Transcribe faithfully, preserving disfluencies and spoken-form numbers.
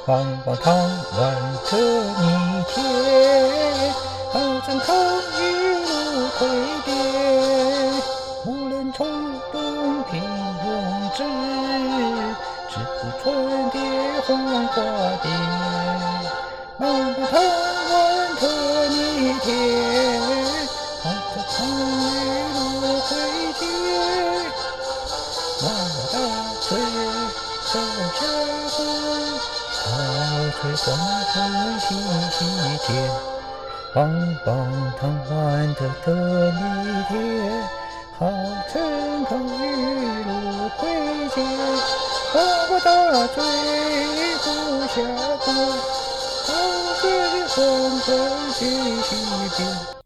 棒棒糖丸着泥铁，好像头一路回跌。无论冲动平庸之，只顾春蝶黄花蝶。棒棒糖丸着泥铁，好像头一路回跌。娃娃大嘴手下棍，大嘴黄昏细细节。棒棒糖丸的得力铁，好趁头一路回接。娃娃大嘴不下棍，大嘴黄昏细细节。